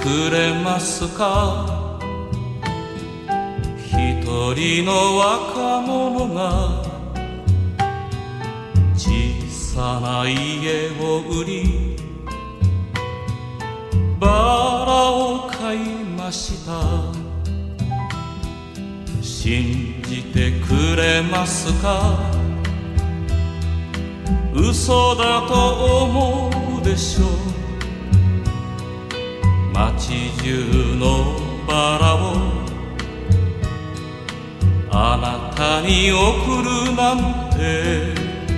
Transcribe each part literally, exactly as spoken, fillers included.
くれますか。一人の若者が小さな家を売りバラを買いました。信じてくれますか。嘘だと思うでしょう。街中のバラをあなたに贈るなんて。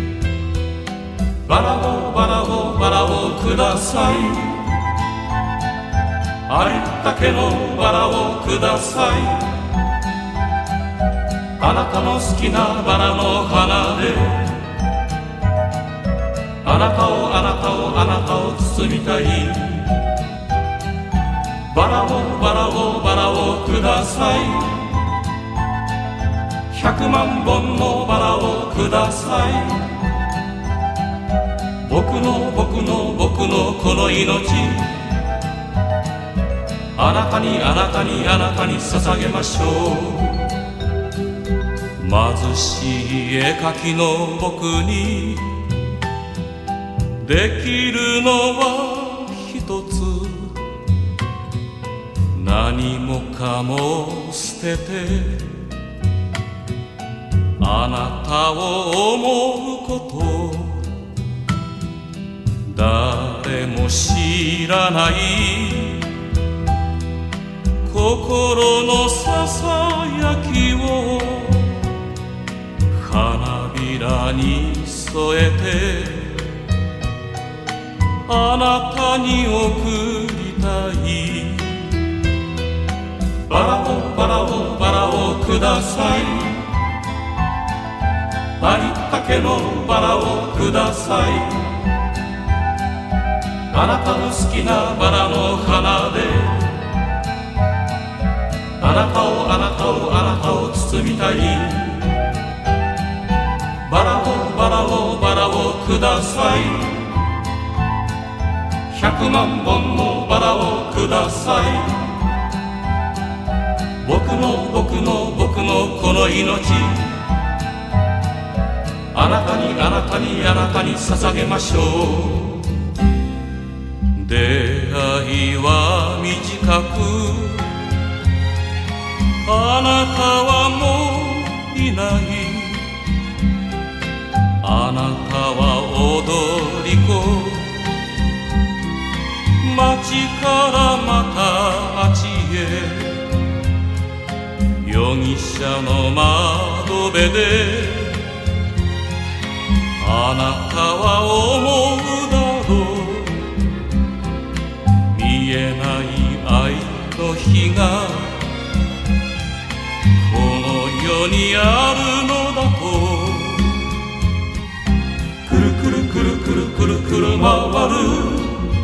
バラをバラをバラをください。ありったけのバラをください。あなたの好きなバラの花であなたをあなたをあなたを包みたい。バラをバラをバラをください。百万本のバラをください。僕の僕の僕のこの命あなたにあなたにあなたに捧げましょう。貧しい絵描きの僕にできるのは一つ。何もかも捨ててあなたを思うこと。誰も知らない心のささやきを花びらに添えてあなたに贈りたい。バラをバラをバラをください。ありったけのバラをください。あなたの好きなバラの花であなたをあなたをあなたを包みたい。バラをバラをバラをください。百万本のバラをください。僕の僕の僕のこの命あなたにあなたにあなたに捧げましょう。出会いは短くあなたはもういない。あなたは踊り子街からまた街へ容疑者の窓辺であなたは思うだろう。見えない愛の火がこの世にあるのだと。くるくるくるくるくるくる回る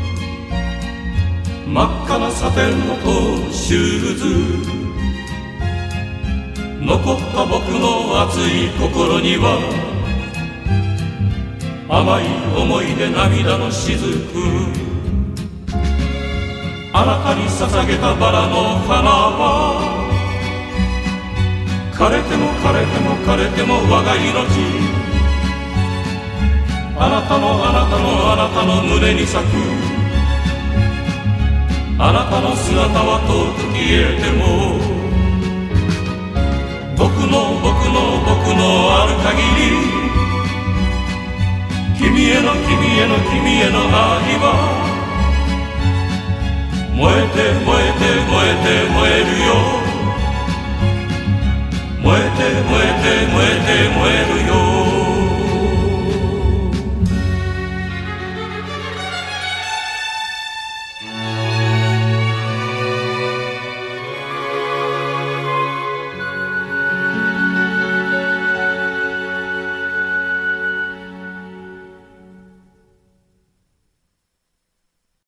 真っ赤なサテンのトーシューズ。残った僕の熱い心には甘い思い出涙の雫。あなたに捧げたバラの花は枯れても枯れても枯れても我が命。あなたのあなたのあなたの胸に咲くあなたの姿は遠く消えても僕の僕の僕のある限り君への君への君への愛は燃えて燃えて燃えて燃え